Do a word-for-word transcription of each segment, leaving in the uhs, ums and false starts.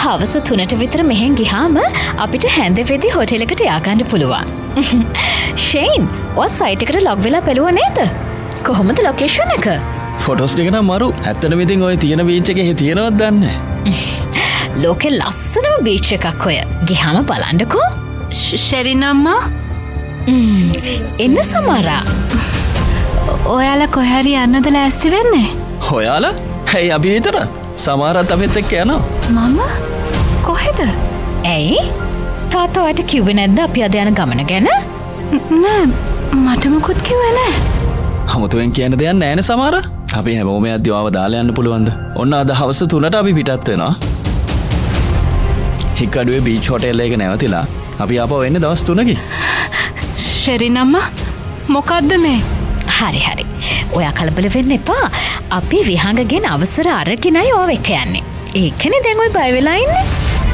හවස තුනට විතර මෙහෙන් ගියාම අපිට හැන්ද වෙදි හොටෙල් එකට යආගන්න පුළුවන්. ෂේන්, ඔය සයිට් එකට ලොග් වෙලා බැලුවා නේද? කොහොමද ලොකේෂන් එක? ෆොටෝස් ටික නම් මරු. ඇත්තටම ඉතින් ඔය තියෙන බීච් එකේ තියෙනවද දන්නේ? ලෝකේ ලස්සනම බීච් එකක් ඔය. ගියාම බලන්නකෝ. ෂෙරින් අම්මා. එන්න සමහරා. ඔයාලා කොහේ හරි යන්නද ලෑස්ති වෙන්නේ? ඔයාලා? ඇයි අපි විතර? සමහරත් අපිත් එක්ක යනවා. මම? කොහෙද? ඇයි? තාත්තා ඔයාට කිව්වේ නැද්ද අපි අද යන ගමන ගැන? නෑ, මට මොකුත් කිව්වේ නෑ. අමුතුවෙන් කියන්න දෙයක් නෑනේ සමහර. අපි හැමෝම යද්දී ආව දාලා යන්න පුළුවන්ද? ඔන්න අද හවස තුනට අපි පිටත් වෙනවා. හික්කඩුවේ බීච් හොටෙල් එක නැවතිලා අපි ආපහු එන්නේ දවස් තුනකින්. ෂෙරින් අම්මා, මොකද්ද මේ? හරි හරි. ඔයා කලබල වෙන්න එපා. අපි විහංගගෙන් අවසර අරගෙනයි ඕව එක යන්නේ. ඒකනේ දැන් ඔය බය වෙලා ඉන්නේ.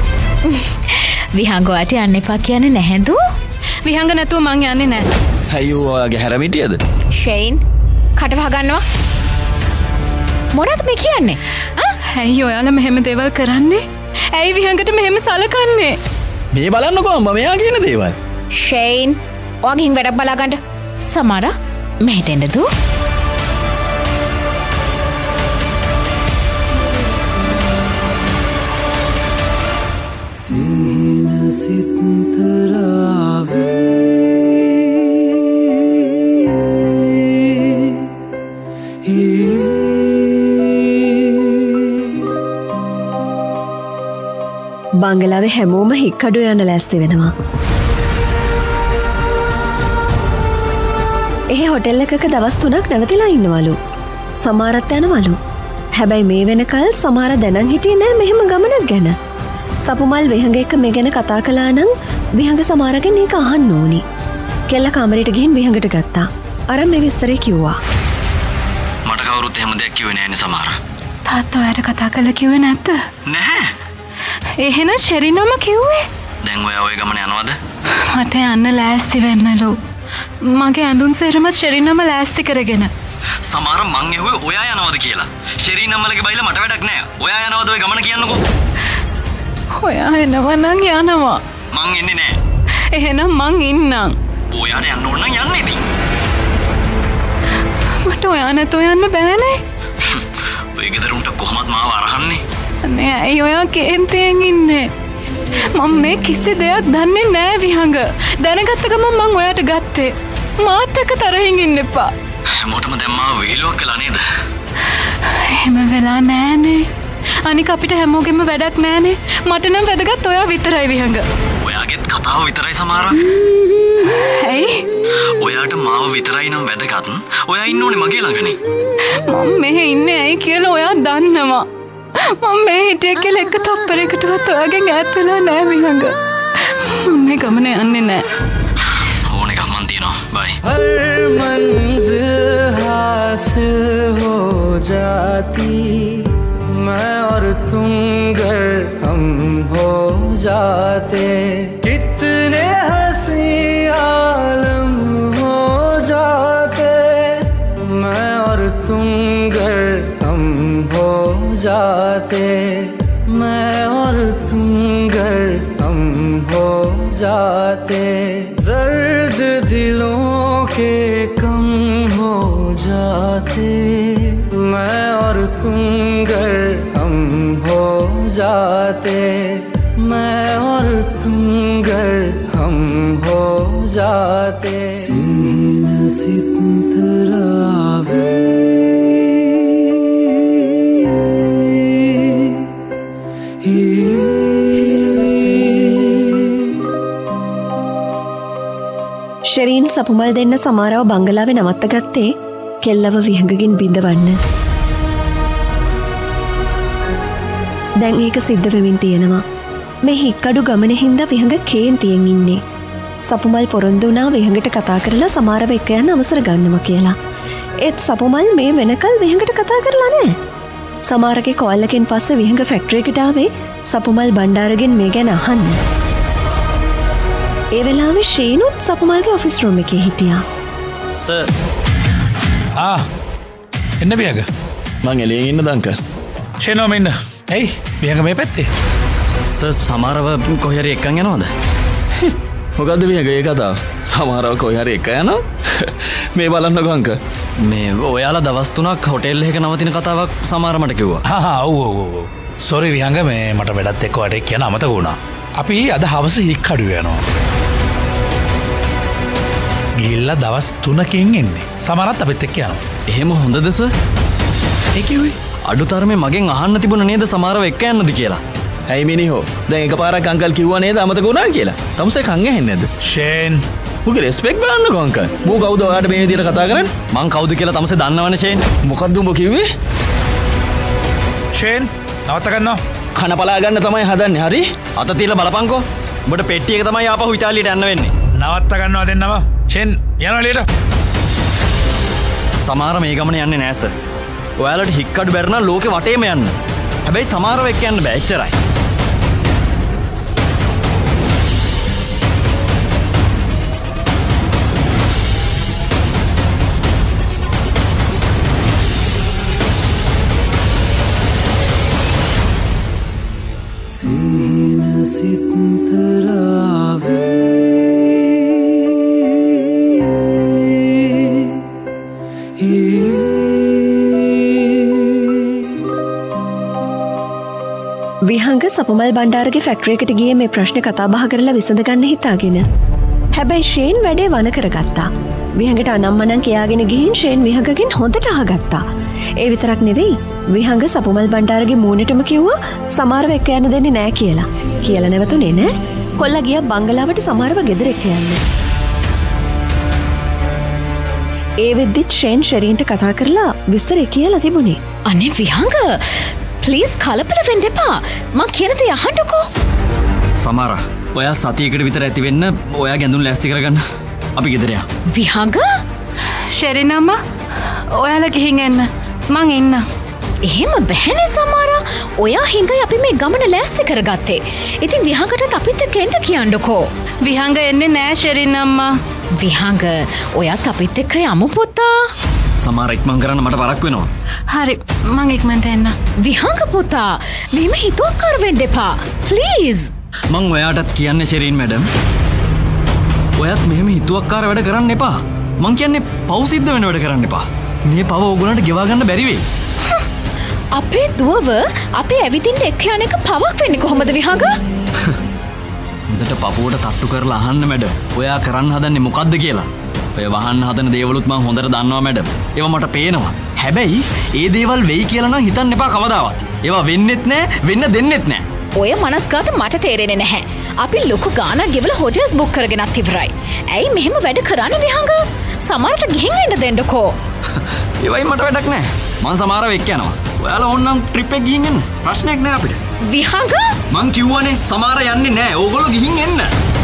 විහංග ඔයාට යන්න එපා කියන්නේ නැහැද? විහංග නැතුව මං යන්නේ නැහැ. අයියෝ ඔයාගේ හැරමිටියද? ෂේන්, කට වහ ගන්නවා. මොනවද මේ කියන්නේ? ආ? ඇයි ඔයාලා මෙහෙම දේවල් කරන්නේ? ඇයි විහංගට මෙහෙම සලකන්නේ? මේ බලන්නකෝ අම්මා මෙයා කියන දේවල්. ෂේන්, ඔයාගෙන් වැඩක් බලා ගන්න. සමහර මෙහෙට එන්නද? බංගලාවේ හැමෝම හික්කඩු යන ලෑස්ති වෙනවා. එහි හොටෙල් එකක දවස් තුනක් නැවතිලා ඉන්නවලු. සමහරත් යනවලු. හැබැයි මේ වෙනකල් සමහර දැනන් හිටියේ නෑ මෙහෙම ගමනක් ගැන. සපුමල් විහංග එක්ක මේ ගැන කතා කළා නම් විහංග සමහරගෙන් ඒක අහන්න ඕනි. කෙල්ල කාමරයට ගිහින් විහංගට ගත්තා. අර මේ විස්තරේ කිව්වා. මට කවුරුත් එහෙම දෙයක් කිව්වේ නෑනේ සමහර. තාත්තා ඔයාට කතා කරලා කිව්වේ නැද්ද? නැහැ. එහෙනම් ෂෙරින් අම්මා කිව්වේ? දැන් ඔයා ওই ගමන යනවද? මට යන්න ලෑස්ති වෙන්නලු. මගේ ඇඳුම් සේරමත් ෂෙරින් අම්මා ලෑස්ති කරගෙන. සමහර මං ඇහුවේ ඔයා යනවද කියලා. ෂෙරින් අම්මලගේ බයිලා මට වැඩක් නෑ. ඔයා යනවද ওই ගමන කියන්නකෝ. ඔයා එනවා නම් යනවා. මං එන්නේ නෑ. එහෙනම් මං ඉන්නම්. ඔයාට යන්න ඕන නම් යන්න ඉතින්. මට ඔයා නැතුව යන්න බෑනේ. ඔය ගෙදරුන්ට කොහොමද මාව අරහන්නේ? නේ ඇයි ඔයා කේන්තියෙන් ඉන්නේ? මම මේ කිසි දෙයක් දන්නේ නෑ විහංග. දැනගත්ත ගමන් මං ඔයාට ගත්තේ. මාත් එක්ක තරහින් ඉන්න එපා. මොටම දැන් මාව වේලුවක් කළා නේද? එහෙම වෙලා නෑනේ. අනික අපිට හැමෝගෙම වැඩක් නෑනේ. මට නම් වැදගත් ඔයා විතරයි විහංග. ඔයාගෙත් කතාව විතරයි සමහර. ඇයි? ඔයාට මාව විතරයි නම් වැදගත්. ඔයා ඉන්න ඕනේ මගේ ළඟනේ. මම මෙහෙ ඉන්නේ ඇයි කියලා ඔයා දන්නවා. මම මේ හිටිය කියලා එක තප්පරයකටවත් ඔයාගෙන් ඈත් වෙලා නෑ විහංග. මේ ගමන යන්නේ නෑ. ඕන එකක් මන් තියනවා. බයි. हर मंजिल हासिल हो जाती मैं और तुम घर हम हो जाते कितने हंसी आलम हो जाते मैं और तुम घर हम हो जाते मैं और तुम घर हम हो जाते दर्द दिलों के कम हो जाते मैं और तुम घर हम हो जाते मैं और तुम घर हम हो जाते ෂෙරීන් සපුමල් දෙන්න සමාරව බංගලාවේ නවත්ත ගත්තේ කෙල්ලව විහඟකින් බිඳවන්න. දැන් ඒක සිද්ධ වෙමින් තියෙනවා. මේ හික්කඩු ගමන හින්දා විහඟ කේන්තියෙන් ඉන්නේ. සපුමල් පොරොන්දු වුණා විහඟට කතා කරලා සමාරව එක්ක යන්න අවසර ගන්නවා කියලා. ඒත් සපුමල් මේ වෙනකල් විහඟට කතා කරලා නැහැ. සමාරගේ කෝල් එකෙන් පස්සේ විහඟ ෆැක්ටරි එකට ආවේ සපුමල් බණ්ඩාරගෙන් මේ ගැන අහන්න. ඒ වෙලාවේ ෂේනුත් සපුමල්ගේ ඔෆිස් රූම් එකේ හිටියා. සර්. ආ. එන්න විහඟ. මං එළියෙන් ඉන්න දංක. ෂේනෝ මෙන්න. ඇයි? විහඟ මේ පැත්තේ. සර් සමහරව කොහේ හරි එක්කන් යනවද? මොකද්ද මේක ඒ කතාව? සමහරව කොහේ හරි එක යනවා. මේ බලන්නකෝ අංක. මේ ඔයාලා දවස් තුනක් හොටෙල් එකක නවතින කතාවක් සමහර මට කිව්වා. හා හා ඔව් ඔව් ඔව්. සෝරි විහංග මේ මට වැඩත් එක්ක වැඩ කියන අමතක වුණා. අපි අද හවස හික්කඩුව යනවා. ගිහිල්ලා දවස් තුනකින් එන්නේ. සමහරත් අපිත් එක්ක යනවා. එහෙම හොඳද සර්? ඒ කිව්වේ අඩුතරමේ මගෙන් අහන්න තිබුණ නේද සමහරව එක්ක යන්නද කියලා. ඇයි මිනිහෝ දැන් එකපාරක් අංකල් කිව්වා නේද අමතක වුණා කියලා. තමුසේ කන් ඇහෙන්නේ නැද්ද? ෂේන් උගේ රෙස්පෙක්ට් බලන්නකෝ අංකල්. මෝ කවුද ඔයාලට මේ විදිහට කතා කරන්නේ? මං කවුද කියලා තමුසේ දන්නවනේ ෂේන්. මොකද්ද උඹ කිව්වේ? ෂේන් නවත්ත ගන්නවා. කන පලා ගන්න තමයි හදන්නේ. හරි? අත තියලා බලපන්කෝ. උඹට පෙට්ටි එක තමයි ආපහු ඉතාලියට යන්න වෙන්නේ. නවත්ත ගන්නවා දෙන්නම. ෂේන් යනවා එළියට. සමහර මේ ගමන යන්නේ නෑ සර්. ඔයාලට හික්කඩු බැරනම් ලෝකෙ වටේම යන්න. හැබැයි සමහරව එක්ක යන්න බෑ. එච්චරයි. විහංග සපුමල් බණ්ඩාරගේ ෆැක්ටරි එකට ගියේ මේ ප්‍රශ්නේ කතා බහ කරලා විසඳ ගන්න හිතාගෙන. හැබැයි ෂේන් වැඩේ වන කරගත්තා. විහංගට අනම්මනම් කියාගෙන ගිහින් ෂේන් විහංගගෙන් හොඳට අහගත්තා. ඒ විතරක් නෙවෙයි විහංග සපුමල් බණ්ඩාරගේ මූණටම කිව්වා සමහරව එක්ක යන්න දෙන්නේ නෑ කියලා. කියලා නැවතුනේ නෑ. කොල්ලා ගියා බංගලාවට සමහරව ගෙදර එක්ක යන්න. ඒ වෙද්දිත් ෂේන් ෂෙරීන්ට කතා කරලා විස්තරේ කියලා තිබුණේ. අනේ විහංග ප්ලීස් කලබල වෙන්න එපා. මං කියන දේ අහන්නකෝ. සමහර ඔයා සතියකට විතර ඇති වෙන්න ඔයා ගැඳුම් ලෑස්ති කරගන්න. අපි ගෙදර යමු. විහංග ෂෙරින් අම්මා ඔයාලා ගිහින් එන්න. මං එන්න. එහෙම බැහැනේ සමහර. ඔයා හිඟයි අපි මේ ගමන ලෑස්ති කරගත්තේ. ඉතින් විහංගටත් අපිත් එක්ක එන්න කියන්නකෝ. විහංග එන්නේ නෑ ෂෙරින් අම්මා. විහංග ඔයාත් අපිත් එක්ක යමු පුතා. සමහර ඉක්මන් කරන්න මට වරක් වෙනවා. හරි මං ඉක්මනට එන්න. විහංග පුතා මෙහෙම හිතුවක්කාර වෙන්න එපා. ප්ලීස්. මං ඔයාටත් කියන්නේ ෂෙරීන් මැඩම්. ඔයත් මෙහෙම හිතුවක්කාර වැඩ කරන්න එපා. මං කියන්නේ පව් සිද්ධ වෙන වැඩ කරන්න එපා. මේ පව ඕගොල්ලන්ට ගෙවා ගන්න බැරි වෙයි. අපේ දුවව අපේ ඇවිදින්න එක්ක යන එක පවක් වෙන්නේ කොහොමද විහංග? හොඳට පපුවට තට්ටු කරලා අහන්න මැඩම්. ඔයා කරන්න හදන්නේ මොකද්ද කියලා. ඔය වහන්න හදන දේවලුත් මං හොඳට දන්නවා මැඩම්. ඒවා මට පේනවා. හැබැයි ඒ දේවල් වෙයි කියලා නම් හිතන්න එපා කවදාවත්. ඒවා වෙන්නෙත් නෑ, වෙන්න දෙන්නෙත් නෑ. ඔය මනස්ගත මට තේරෙන්නේ නැහැ. අපි ලොකු ගාණක් ගෙවලා හොටෙල්ස් බුක් කරගෙනත් ඉවරයි. ඇයි මෙහෙම වැඩ කරන්නේ විහංග? සමහරට ගිහින් එන්න දෙන්නකෝ. ඒවයි මට වැඩක් නෑ. මං සමහරව එක්ක යනවා. ඔයාලා ඕන්නම් ට්‍රිප් එක ගිහින් එන්න. ප්‍රශ්නයක් නෑ අපිට. විහංග මං කිව්වනේ සමහර යන්නේ නෑ. ඕගොල්ලෝ ගිහින් එන්න.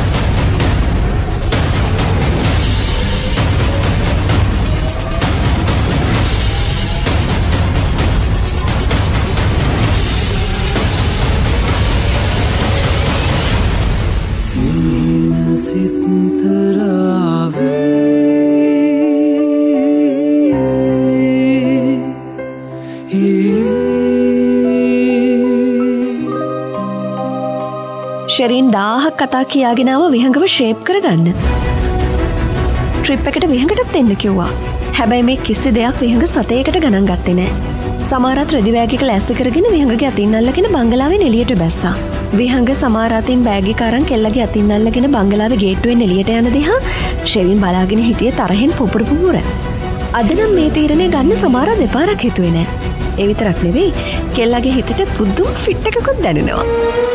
ෂෙරීන් දාහක් කතා කියාගෙන ආව විහංගව ෂේප් කරගන්න. ට්‍රිප් එකට විහංගටත් එන්න කිව්වා. හැබැයි මේ කිසි දෙයක් විහංග සතේකට ගණන් ගත්තේ නෑ. සමහරත් රෙදි බෑග් එක ලෑස්ති කරගෙන විහංගගේ අතින් අල්ලගෙන බංගලාවෙන් එළියට බැස්සා. විහංග සමහර අතින් බෑග් එක අරන් කෙල්ලගේ අතින් අල්ලගෙන බංගලාවේ ගේට්ටුවෙන් එළියට යන දිහා ෂෙරීන් බලාගෙන හිටියේ තරහෙන් පුපුරු පුපුර. අද නම් මේ තීරණය ගන්න සමහර දෙපාරක් හිතුවේ නෑ. ඒ විතරක් නෙවෙයි කෙල්ලගේ හිතට පුදුම ෆිට් එකකුත් දැනෙනවා.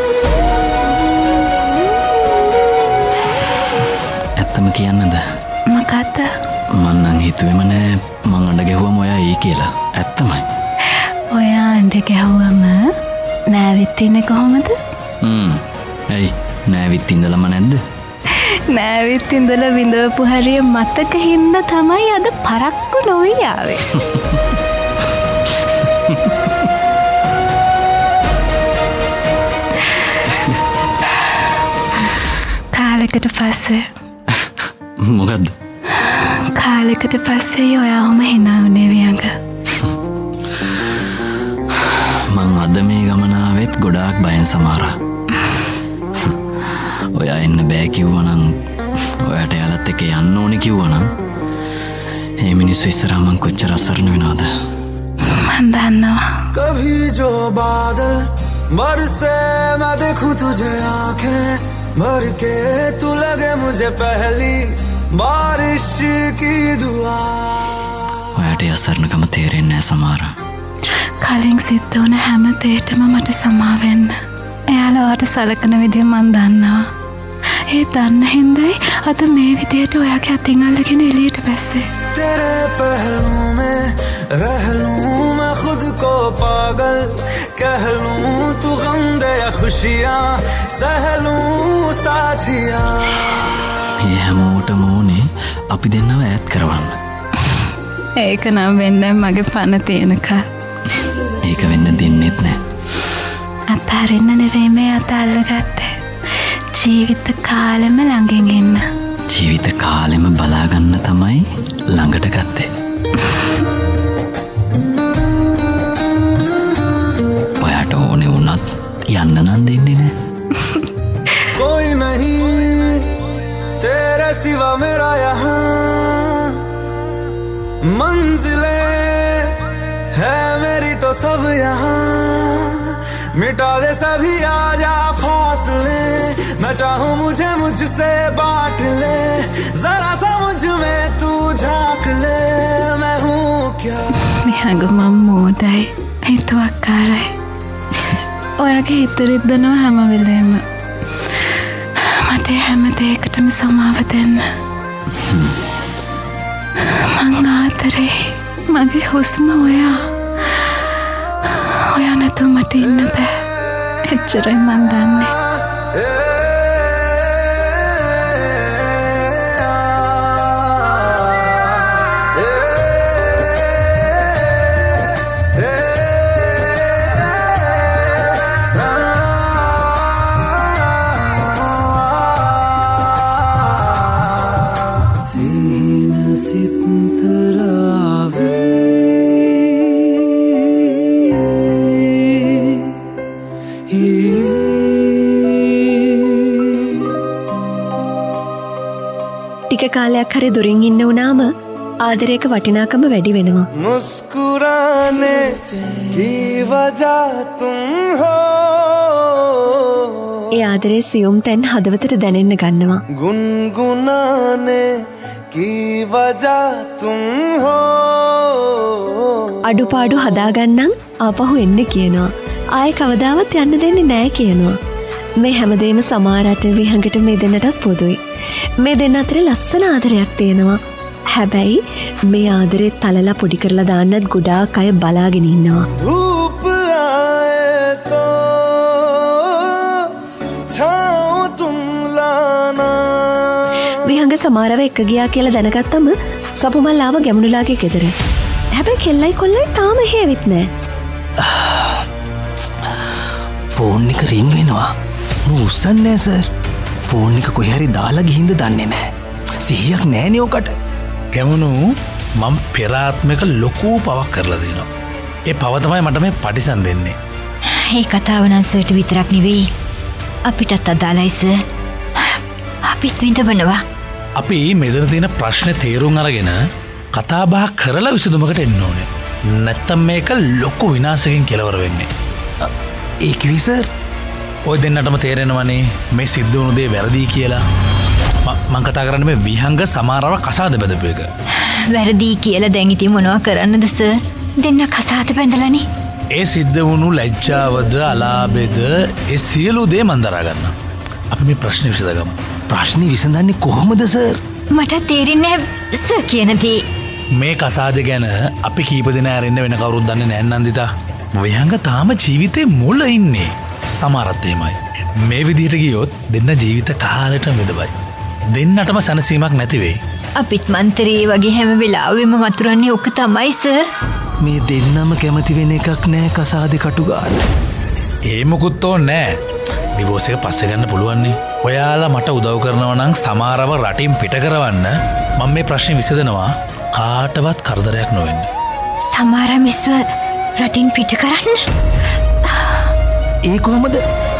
ඇත්තම කියන්නද? මොකද්ද? මං නම් හිතුවේම නෑ මං අඬ ගැහුවම ඔයා එයි කියලා. ඇත්තමයි. ඔයා අඬ ගැහුවම නෑවිත් ඉන්නේ කොහමද? හ්ම්. ඇයි නෑවිත් ඉඳලම නැද්ද? නෑවිත් ඉඳලා විඳවපු හරිය මතක හින්දා තමයි අද පරක්කු නොවි ආවේ. කාලෙකට පස්සේ මොකද්ද? කාලෙකට පස්සේ ඔයාම hina උනේ වියංග. මං අද මේ ගමන ආවෙත් ගොඩාක් බයෙන් සමහරා. ඔයා එන්න බෑ කිව්වනම් ඔයාට යාලත් එක්ක යන්න ඕනේ කිව්වනම් ඒ මිනිස්සු ඉස්සරහා මං කොච්චර අසරණ වෙනවද මන් දන්නවා कभी जो बादल बरसे मैं देखूं तुझे आंखें भर के तू लगे मुझे पहली बारिश की दुआ ඔයාට අසරණකම තේරෙන්නේ නැහැ සමහර කලින් සිද්ධ වුණ හැම දෙයකම මට සමා වෙන්න. එයාලා වාට සලකන විදිය මන් දන්නවා. ඒ දන්න හින්දායි අද මේ විදියට ඔයාගේ අතින් අල්ලගෙන එළියට බැස්සේ. तेरे पहलू में रह लूं मैं खुद को पागल कह लूं तू गम दे या खुशियां सह लूं साथिया මේ හැමෝටම ඕනේ අපි දෙන්නව ඈත් කරවන්න. ඒක නම් වෙන්නේ මගේ පණ තියෙනකල්. ඒක වෙන්න දෙන්නෙත් නෑ. අතාරින්න නෙවෙයි මේ අතාල්ලගත්තේ. ජීවිත කාලෙම ළඟින් ඉන්න. ජීවිත කාලෙම බලා ගන්න තමයි ළඟට ගත්තේ. ඔයාට ඕනේ වුණත් යන්න නම් දෙන්නේ නෑ. कोई नहीं तेरे सिवा मेरा यहाँ मंजिलें है मेरी तो सब यहाँ मिटा दे सभी आजा फासले मैं चाहूँ मुझे मुझसे बांट ले जरा सा मुझ में तू झांक ले मैं हूँ क्या මිහඟ මම මෝඩයි හිතුවක්කාරයි ඔයාගේ හිත රිද්දනවා හැම වෙලේම මට හැම දෙයකටම සමාව දෙන්න මං ආතරේ මගේ හුස්ම ඔයා ඔයා නැතුව මට ඉන්න බෑ එච්චරයි මං දන්නේ ටික කාලයක් හරි දුරින් ඉන්න වුණාම ආදරයක වටිනාකම වැඩි වෙනවා. मुस्कुराने की वजह तुम हो ඒ ආදරේ සියුම් තැන් හදවතට දැනෙන්න ගන්නවා. गुनगुनाने की वजह तुम हो අඩුපාඩු හදාගන්නම් ආපහු එන්න කියනවා. ආයෙ කවදාවත් යන්න දෙන්නේ නැහැ කියනවා. මේ හැමදේම සමහරට විහඟට මේ දෙන්නටත් පොදුයි. මේ දෙන්න අතරේ ලස්සන ආදරයක් තියෙනවා. හැබැයි මේ ආදරේ තලලා පොඩි කරලා දාන්නත් ගොඩාක් අය බලාගෙන ඉන්නවා. धूप आए तो छाँव तुम लाना විහඟ සමහරව එක ගියා කියලා දැනගත්තම සපුමල් ආව ගැමුණුලාගේ ගෙදර. හැබැයි කෙල්ලයි කොල්ලයි තාම එහෙවිත් නැහැ. ෆෝන් එක රින් වෙනවා. මු උස්සන්නේ නැහැ සර්. ෆෝන් එක කොහේ හරි දාලා ගිහින්ද දන්නේ නැහැ. සිහියක් නැහැනේ ඔකට. ගැමුණු මම පෙර ආත්මයක ලොකු පවක් කරලා දෙනවා. ඒ පව තමයි මට මේ පටිසන් දෙන්නේ. ඒ කතාව නම් සර්ට විතරක් නෙවෙයි අපිටත් අදාළයි සර්. අපිත් විඳවනවා. අපි මෙතන තියෙන ප්‍රශ්නේ තේරුම් අරගෙන කතා බහ කරලා විසඳුමකට එන්න ඕනේ. නැත්තම් මේක ලොකු විනාශයකින් කෙලවර වෙන්නේ. ඒ කිවි සර් ඔය දෙන්නටම තේරෙනවනේ මේ සිද්ධ වුණු දේ වැරදි කියලා. මම කතා කරන්නේ මේ විහංග සමාරව කසාද බෙදපු එක. වැරදි කියලා දැන් ඉතින් මොනව කරන්නද සර්? දෙන්න කසාද බැඳලානේ. ඒ සිද්ධ වුණු ලැජ්ජාවද අලාභෙද ඒ සියලු දේ මන් දරා ගන්නවා. අපි මේ ප්‍රශ්නේ විසඳගමු. ප්‍රශ්නේ විසඳන්නේ කොහොමද සර්? මට තේරෙන්නේ නැහැ සර් කියන දේ. මේ කසාද ගැන අපි කීප දෙනා ඇරෙන්න වෙන කවුරුත් දන්නේ නැහැ නන්දිතා. විහංග තාම ජීවිතේ මුල ඉන්නේ. සමහරත් එහෙමයි. මේ විදිහට ගියොත් දෙන්න ජීවිත කාලෙටම විදවයි. දෙන්නටම සනසීමක් නැති වෙයි. අපිත් මන්තරේ වගේ හැම වෙලාවෙම වතුරන්නේ ඔක තමයි සර්. මේ දෙන්නම කැමති වෙන එකක් නෑ කසාදේ කටු ගන්න. ඒ මොකුත් ඕනේ නෑ. ඩිවෝස් එක පස්සේ ගන්න පුළුවන් නේ. ඔයාලා මට උදව් කරනවා නම් සමහරව රටින් පිට කරවන්න මම මේ ප්‍රශ්නේ විසඳනවා කාටවත් කරදරයක් නොවෙන්න. සමහර මිස් රටින් පිට කරන්න. ඒ කොහොමද?